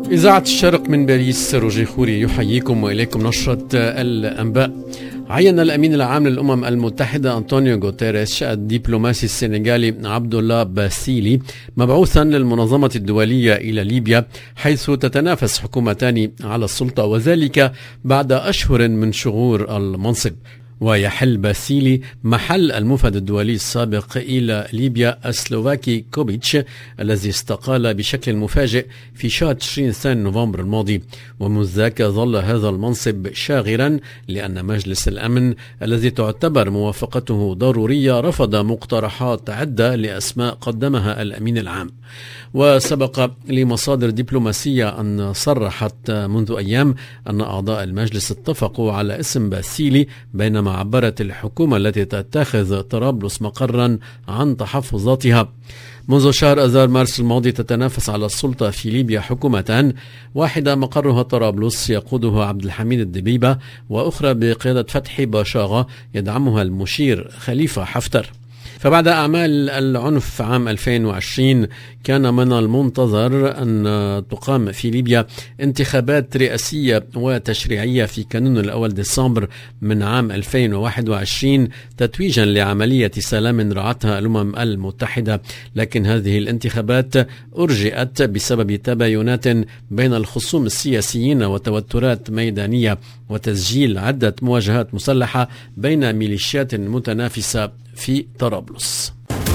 إذاعة الشرق من باريس، روجي خوري يحييكم وإليكم نشرة الأنباء. عين الأمين العام للأمم المتحدة أنطونيو غوتيريش الدبلوماسي السنغالي عبد الله باسيلي مبعوثا للمنظمة الدولية إلى ليبيا، حيث تتنافس حكومتان على السلطة، وذلك بعد أشهر من شغور المنصب. ويحل باسيلي محل المفد الدولي السابق إلى ليبيا السلوفاكي كوبيتش، الذي استقال بشكل مفاجئ في شهر 20 نوفمبر الماضي. ومنذ ذاك ظل هذا المنصب شاغرا، لأن مجلس الأمن الذي تعتبر موافقته ضرورية رفض مقترحات عدة لأسماء قدمها الأمين العام. وسبق لمصادر دبلوماسية أن صرحت منذ أيام أن أعضاء المجلس اتفقوا على اسم باسيلي، بينما عبرت الحكومة التي تتخذ طرابلس مقرا عن تحفظاتها. منذ شهر أذار مارس الماضي تتنافس على السلطة في ليبيا حكومتان، واحدة مقرها طرابلس يقودها عبد الحميد الدبيبة، وأخرى بقيادة فتحي باشاغا يدعمها المشير خليفة حفتر. فبعد أعمال العنف عام 2020 كان من المنتظر أن تقام في ليبيا انتخابات رئاسية وتشريعية في كانون الأول ديسمبر من عام 2021 تتويجا لعملية سلام رعتها الأمم المتحدة، لكن هذه الانتخابات أرجئت بسبب تباينات بين الخصوم السياسيين وتوترات ميدانية وتسجيل عدة مواجهات مسلحة بين ميليشيات متنافسة في طرابلس.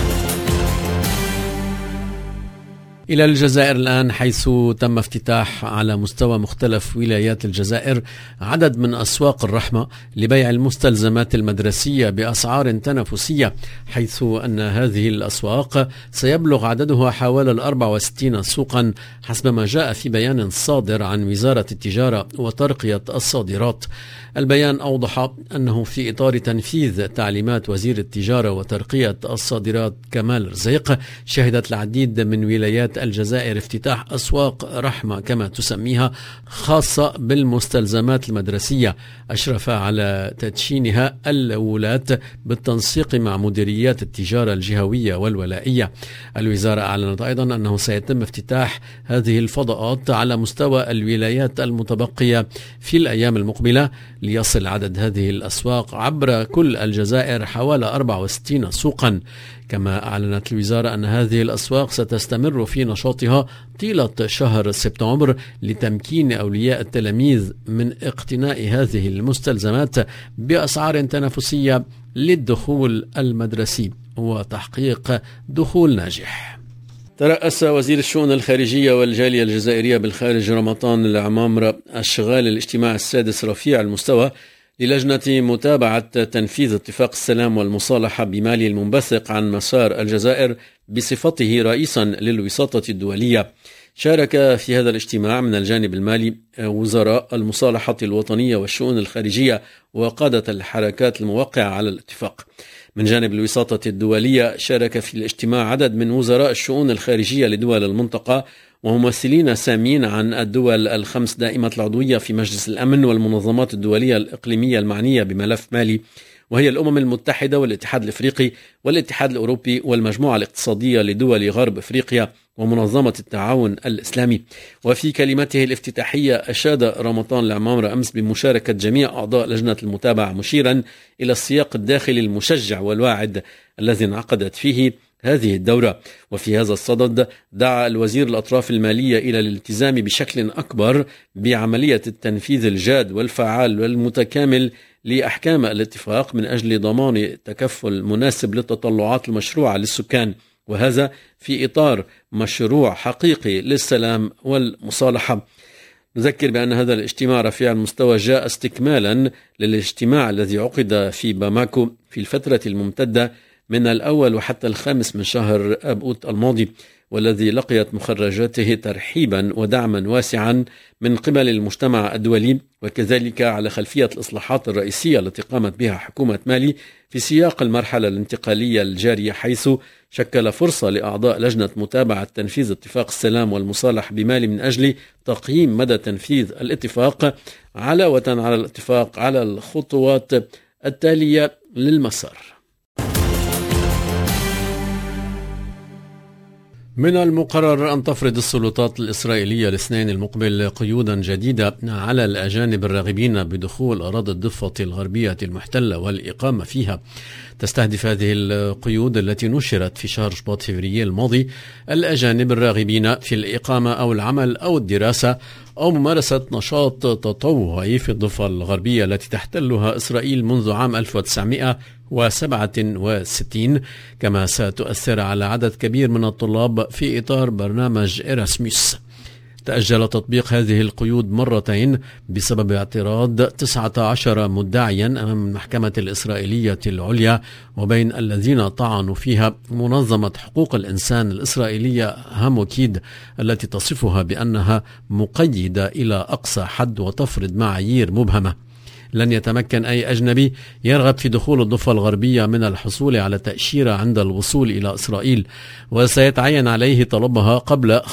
إلى الجزائر الآن، حيث تم افتتاح على مستوى مختلف ولايات الجزائر عدد من أسواق الرحمة لبيع المستلزمات المدرسية بأسعار تنافسية، حيث أن هذه الأسواق سيبلغ عددها حوالي 64 سوقا حسب ما جاء في بيان صادر عن وزارة التجارة وترقية الصادرات. البيان أوضح أنه في إطار تنفيذ تعليمات وزير التجارة وترقية الصادرات كمال رزيق، شهدت العديد من ولايات الجزائر افتتاح أسواق رحمة كما تسميها، خاصة بالمستلزمات المدرسية، أشرف على تدشينها الولاة بالتنسيق مع مديريات التجارة الجهوية والولائية. الوزارة أعلنت أيضا أنه سيتم افتتاح هذه الفضاءات على مستوى الولايات المتبقية في الأيام المقبلة، ليصل عدد هذه الأسواق عبر كل الجزائر حوالي 64 سوقا. كما أعلنت الوزارة أن هذه الأسواق ستستمر في نشاطها طيلة شهر سبتمبر لتمكين أولياء التلاميذ من اقتناء هذه المستلزمات بأسعار تنافسية للدخول المدرسي وتحقيق دخول ناجح. ترأس وزير الشؤون الخارجية والجالية الجزائرية بالخارج رمضان العمامرة الشغال الاجتماع السادس رفيع المستوى للجنة متابعة تنفيذ اتفاق السلام والمصالحة بمالي المنبثق عن مسار الجزائر بصفته رئيسا للوساطة الدولية. شارك في هذا الاجتماع من الجانب المالي وزراء المصالحة الوطنية والشؤون الخارجية وقادة الحركات الموقعة على الاتفاق. من جانب الوساطة الدولية شارك في الاجتماع عدد من وزراء الشؤون الخارجية لدول المنطقة وممثلين سامين عن الدول الخمس دائمة العضوية في مجلس الأمن والمنظمات الدولية الإقليمية المعنية بملف مالي، وهي الأمم المتحدة والاتحاد الأفريقي والاتحاد الأوروبي والمجموعة الاقتصادية لدول غرب أفريقيا ومنظمة التعاون الإسلامي. وفي كلمته الافتتاحية أشاد رمضان العمامرة أمس بمشاركة جميع أعضاء لجنة المتابعة، مشيرا إلى السياق الداخلي المشجع والواعد الذي انعقدت فيه هذه الدورة. وفي هذا الصدد دعا الوزير الأطراف المالية إلى الالتزام بشكل أكبر بعملية التنفيذ الجاد والفعال والمتكامل لأحكام الاتفاق من أجل ضمان تكفل مناسب للتطلعات المشروعة للسكان، وهذا في إطار مشروع حقيقي للسلام والمصالحة. نذكر بأن هذا الاجتماع رفيع المستوى جاء استكمالا للاجتماع الذي عقد في باماكو في الفترة الممتدة من الأول وحتى 5 من شهر أبوت الماضي، والذي لقيت مخرجاته ترحيبا ودعما واسعا من قبل المجتمع الدولي، وكذلك على خلفية الإصلاحات الرئيسية التي قامت بها حكومة مالي في سياق المرحلة الانتقالية الجارية، حيث شكل فرصة لأعضاء لجنة متابعة تنفيذ اتفاق السلام والمصالح بمالي من أجل تقييم مدى تنفيذ الاتفاق، علاوة على الاتفاق على الخطوات التالية للمسار. من المقرر أن تفرض السلطات الإسرائيلية الاثنين المقبل قيودا جديدة على الأجانب الراغبين بدخول أراضي الضفة الغربية المحتلة والإقامة فيها. تستهدف هذه القيود التي نشرت في شهر شباط فبراير الماضي الأجانب الراغبين في الإقامة أو العمل أو الدراسة أو ممارسة نشاط تطوعي في الضفة الغربية التي تحتلها إسرائيل منذ عام 1967، كما ستؤثر على عدد كبير من الطلاب في إطار برنامج إراسموس. تأجل تطبيق هذه القيود مرتين بسبب اعتراض 19 مدعيا أمام المحكمة الإسرائيلية العليا، وبين الذين طعنوا فيها منظمة حقوق الإنسان الإسرائيلية هاموكيد التي تصفها بأنها مقيدة إلى أقصى حد وتفرض معايير مبهمة. لن يتمكن أي أجنبي يرغب في دخول الضفة الغربية من الحصول على تأشيرة عند الوصول إلى إسرائيل، وسيتعين عليه طلبها قبل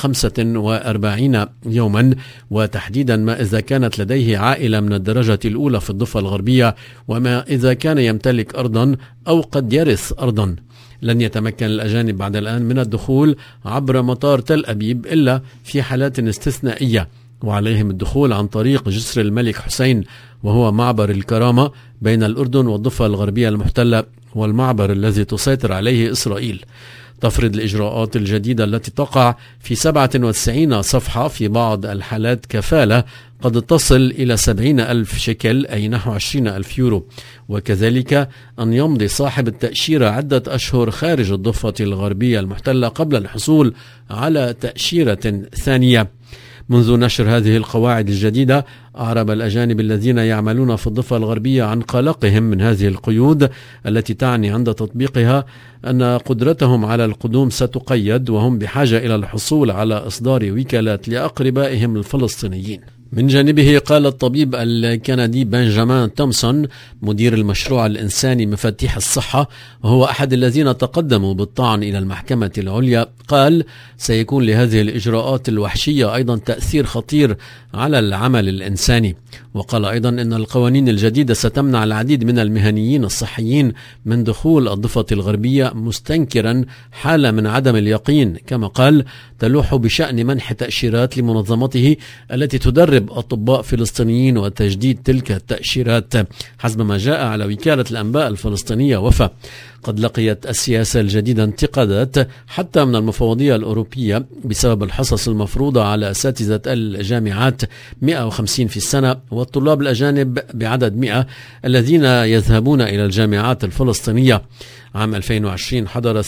45 يوما، وتحديدا ما إذا كانت لديه عائلة من الدرجة الأولى في الضفة الغربية، وما إذا كان يمتلك أرضا أو قد يرث أرضا. لن يتمكن الأجانب بعد الآن من الدخول عبر مطار تل أبيب إلا في حالات استثنائية، وعليهم الدخول عن طريق جسر الملك حسين، وهو معبر الكرامة بين الأردن والضفة الغربية المحتلة، والمعبر الذي تسيطر عليه إسرائيل. تفرض الإجراءات الجديدة التي تقع في 97 صفحة في بعض الحالات كفالة قد تصل إلى 70,000 شيكل أي نحو 20,000 يورو، وكذلك أن يمضي صاحب التأشيرة عدة أشهر خارج الضفة الغربية المحتلة قبل الحصول على تأشيرة ثانية. منذ نشر هذه القواعد الجديدة أعرب الأجانب الذين يعملون في الضفة الغربية عن قلقهم من هذه القيود التي تعني عند تطبيقها أن قدرتهم على القدوم ستقيد، وهم بحاجة إلى الحصول على إصدار وكالات لأقربائهم الفلسطينيين. من جانبه قال الطبيب الكندي بنجامين تومسون مدير المشروع الإنساني مفاتيح الصحة، وهو أحد الذين تقدموا بالطعن إلى المحكمة العليا، قال سيكون لهذه الإجراءات الوحشية أيضا تأثير خطير على العمل الإنساني. وقال أيضا أن القوانين الجديدة ستمنع العديد من المهنيين الصحيين من دخول الضفة الغربية، مستنكرا حالة من عدم اليقين، كما قال تلوح بشأن منح تأشيرات لمنظمته التي تدرب أطباء فلسطينيين وتجديد تلك التأشيرات. حسب ما جاء على وكالة الأنباء الفلسطينية وفا، قد لقيت السياسة الجديدة انتقادات حتى من المفوضية الأوروبية بسبب الحصص المفروضة على أساتذة الجامعات 150 في السنة، والطلاب الأجانب بعدد 100 الذين يذهبون إلى الجامعات الفلسطينية. عام 2020 حضر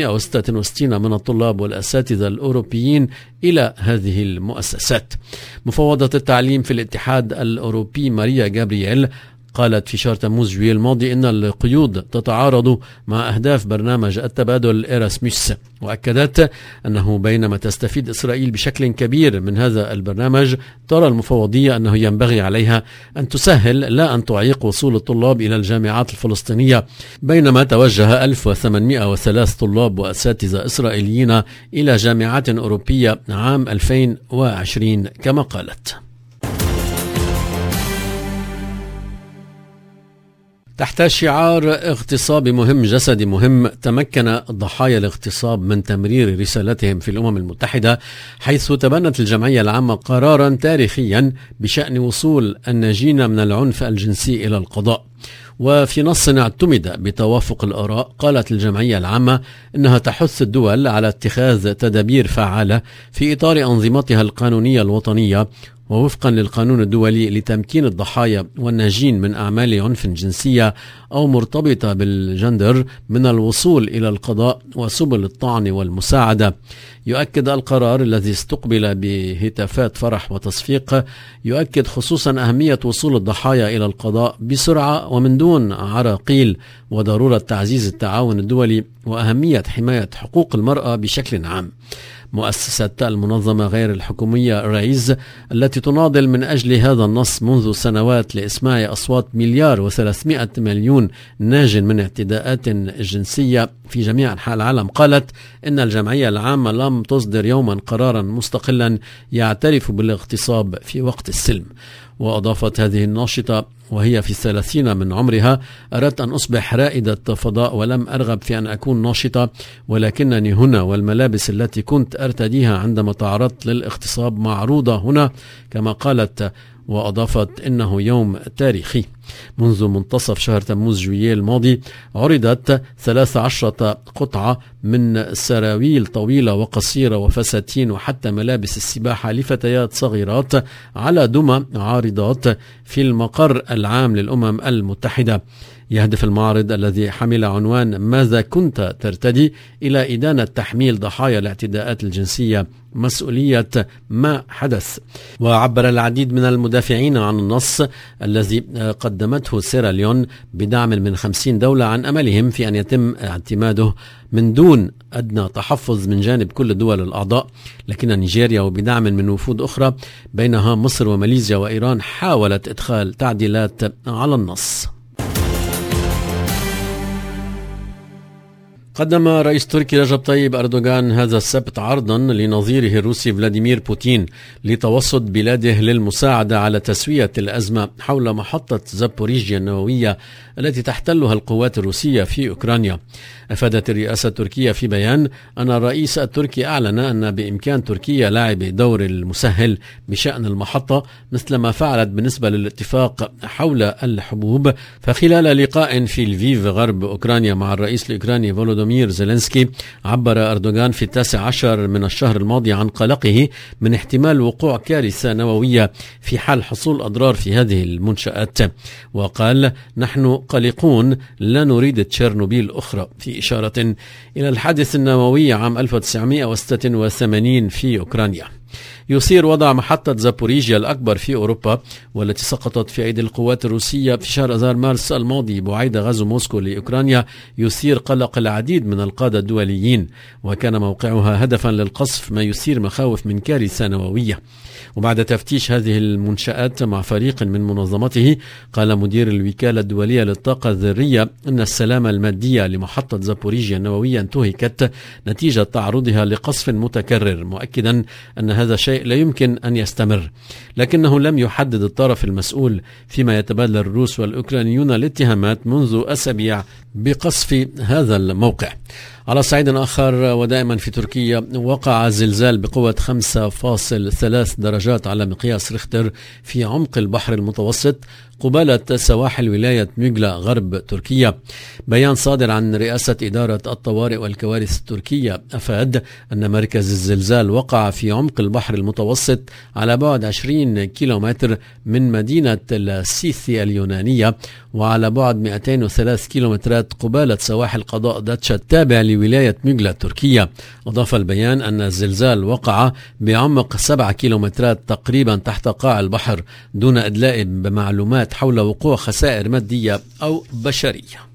366 من الطلاب والأساتذة الأوروبيين إلى هذه المؤسسات. مفوضة التعليم في الاتحاد الأوروبي ماريا جابرييل قالت في شهر تموز جويل الماضي إن القيود تتعارض مع أهداف برنامج التبادل إراسموس، وأكدت أنه بينما تستفيد إسرائيل بشكل كبير من هذا البرنامج، ترى المفوضية أنه ينبغي عليها أن تسهل لا أن تعيق وصول الطلاب إلى الجامعات الفلسطينية. بينما توجه 1803 طلاب وأساتذة إسرائيليين إلى جامعات أوروبية عام 2020 كما قالت. تحت شعار اغتصاب مهم جسدي مهم، تمكن ضحايا الاغتصاب من تمرير رسالتهم في الأمم المتحدة، حيث تبنت الجمعية العامة قرارا تاريخيا بشأن وصول الناجين من العنف الجنسي إلى القضاء. وفي نص اعتمد بتوافق الآراء، قالت الجمعية العامة إنها تحث الدول على اتخاذ تدابير فعالة في إطار أنظمتها القانونية الوطنية ووفقا للقانون الدولي لتمكين الضحايا والناجين من أعمال عنف جنسية أو مرتبطة بالجندر من الوصول إلى القضاء وسبل الطعن والمساعدة. يؤكد القرار الذي استقبل بهتافات فرح وتصفيق، يؤكد خصوصا أهمية وصول الضحايا إلى القضاء بسرعة ومن دون عراقيل، وضرورة تعزيز التعاون الدولي وأهمية حماية حقوق المرأة بشكل عام. مؤسسة المنظمة غير الحكومية رايز التي تناضل من أجل هذا النص منذ سنوات لإسماع أصوات 1,300,000,000 ناج من اعتداءات جنسية في جميع أنحاء العالم، قالت إن الجمعية العامة لم تصدر يوما قرارا مستقلا يعترف بالاغتصاب في وقت السلم. وأضافت هذه الناشطة وهي في 30 من عمرها: أردت أن أصبح رائدة فضاء ولم أرغب في أن أكون ناشطة، ولكنني هنا والملابس التي كنت أرتديها عندما تعرضت للاغتصاب معروضة هنا، كما قالت. وأضافت إنه يوم تاريخي. منذ منتصف شهر تموز جويلية الماضي عرضت 13 قطعة من سراويل طويلة وقصيرة وفساتين وحتى ملابس السباحة لفتيات صغيرات على دمى عارضات في المقر العام للأمم المتحدة. يهدف المعرض الذي حمل عنوان "ماذا كنت ترتدي" إلى إدانة تحميل ضحايا الاعتداءات الجنسية مسؤولية ما حدث. وعبر العديد من المدافعين عن النص الذي قدمته سيراليون بدعم من 50 دولة عن أملهم في أن يتم اعتماده من دون أدنى تحفظ من جانب كل الدول الأعضاء، لكن نيجيريا وبدعم من وفود أخرى بينها مصر وماليزيا وإيران حاولت إدخال تعديلات على النص. قدم رئيس تركي رجب طيب أردوغان هذا السبت عرضا لنظيره الروسي فلاديمير بوتين لتوسط بلاده للمساعدة على تسوية الأزمة حول محطة زابوريجيا النووية التي تحتلها القوات الروسية في أوكرانيا. أفادت الرئاسة التركية في بيان أن الرئيس التركي أعلن أن بإمكان تركيا لعب دور المسهل بشأن المحطة مثل ما فعلت بالنسبة للاتفاق حول الحبوب. فخلال لقاء في لفيف غرب أوكرانيا مع الرئيس الأوكراني فولودومير زيلينسكي، عبر أردوغان في 19 من الشهر الماضي عن قلقه من احتمال وقوع كارثة نووية في حال حصول أضرار في هذه المنشآت، وقال: نحن قلقون، لا نريد تشيرنوبيل أخرى، في إشارة إلى الحادث النووي عام 1986 في أوكرانيا. يصير وضع محطة زابوريجيا الأكبر في أوروبا والتي سقطت في أيدي القوات الروسية في شهر آذار مارس الماضي بعيد غزو موسكو لأوكرانيا يثير قلق العديد من القادة الدوليين، وكان موقعها هدفا للقصف، ما يثير مخاوف من كارثة نووية. وبعد تفتيش هذه المنشآت مع فريق من منظمته، قال مدير الوكالة الدولية للطاقة الذرية أن السلامة المادية لمحطة زابوريجيا النووية انتهكت نتيجة تعرضها لقصف متكرر، مؤكدا أن هذا شيء لا يمكن أن يستمر، لكنه لم يحدد الطرف المسؤول، فيما يتبادل الروس والأوكرانيون الاتهامات منذ أسابيع بقصف هذا الموقع. على صعيد آخر ودائما في تركيا، وقع زلزال بقوة 5.3 درجات على مقياس ريختر في عمق البحر المتوسط قبالة سواحل ولاية ميغلا غرب تركيا. بيان صادر عن رئاسة إدارة الطوارئ والكوارث التركية أفاد أن مركز الزلزال وقع في عمق البحر المتوسط على بعد 20 كيلومتر من مدينة السيثي اليونانية، وعلى بعد 203 كيلومترات قبالة سواحل قضاء داتشا التابع لولاية ميغلا التركية. أضاف البيان أن الزلزال وقع بعمق 7 كيلومترات تقريبا تحت قاع البحر، دون إدلاء بمعلومات حول وقوع خسائر مادية أو بشرية.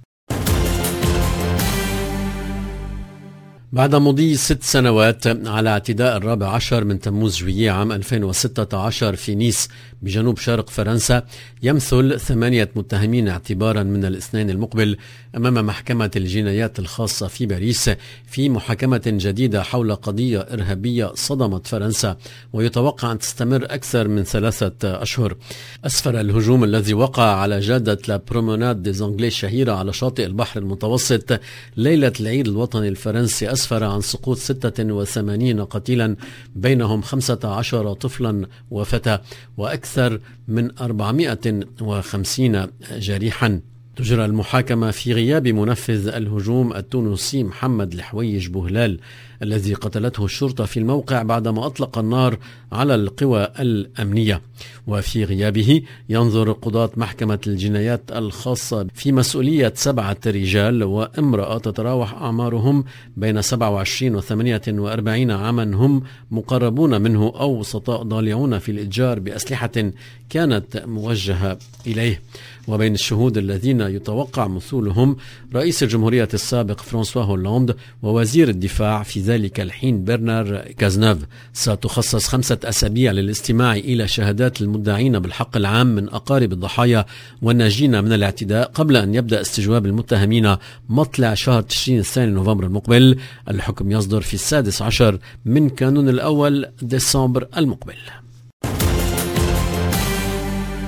بعد مضي 6 سنوات على اعتداء 14 من تموز جويلية عام 2016 في نيس بجنوب شرق فرنسا، يمثل 8 متهمين اعتبارا من الاثنين المقبل أمام محكمة الجنايات الخاصة في باريس في محاكمة جديدة حول قضية إرهابية صدمت فرنسا ويتوقع أن تستمر أكثر من 3 أشهر. أسفر الهجوم الذي وقع على جادة لا بروموناد دي زانجلي الشهيرة على شاطئ البحر المتوسط ليلة العيد الوطني الفرنسي أسفر عن سقوط 86 قتيلا، بينهم 15 طفلا وفتى، وأكثر من 450 جريحا. تجرى المحاكمة في غياب منفذ الهجوم التونسي محمد الحويج بوهلال الذي قتلته الشرطة في الموقع بعدما أطلق النار على القوى الأمنية. وفي غيابه ينظر قضاة محكمة الجنايات الخاصة في مسؤولية 7 رجال وامرأة تتراوح أعمارهم بين 27 و 48 عاما، هم مقربون منه أو وسطاء ضالعون في الإتجار بأسلحة كانت موجهة إليه. وبين الشهود الذين يتوقع مثولهم رئيس الجمهورية السابق فرانسوا هولاند ووزير الدفاع في ذلك الحين برنار كازنوف. ستخصص 5 أسابيع للاستماع إلى شهادات المدعين بالحق العام من أقارب الضحايا والناجين من الاعتداء قبل أن يبدأ استجواب المتهمين مطلع شهر تشرين الثاني نوفمبر المقبل. الحكم يصدر في 16 من كانون الأول ديسمبر المقبل.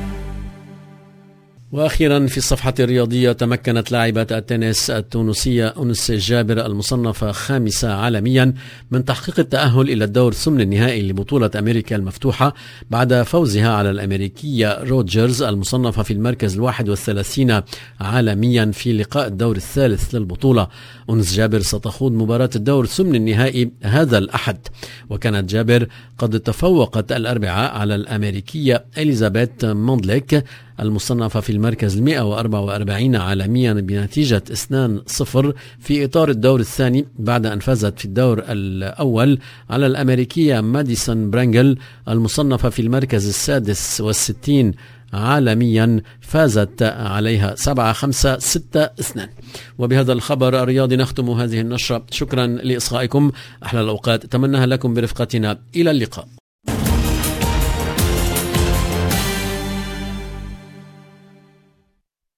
وأخيرا في الصفحة الرياضية، تمكنت لاعبة التنس التونسية أنس جابر المصنفة 5 عالميا من تحقيق التأهل إلى الدور ثمن النهائي لبطولة أمريكا المفتوحة بعد فوزها على الأمريكية روجرز المصنفة في المركز 31 عالميا في لقاء الدور الثالث للبطولة. أنس جابر ستخوض مباراة الدور ثمن النهائي هذا الأحد، وكانت جابر قد تفوقت الأربعاء على الأمريكية إليزابيث موندليك المصنفة في المركز 144 عالميا بنتيجة 2-0 في إطار الدور الثاني، بعد أن فازت في الدور الأول على الأمريكية ماديسون برانجل المصنفة في المركز 66 عالميا، فازت عليها 7-5 6-2. وبهذا الخبر الرياضي نختم هذه النشرة. شكرا لإصغائكم، أحلى الأوقات أتمناها لكم برفقتنا، إلى اللقاء.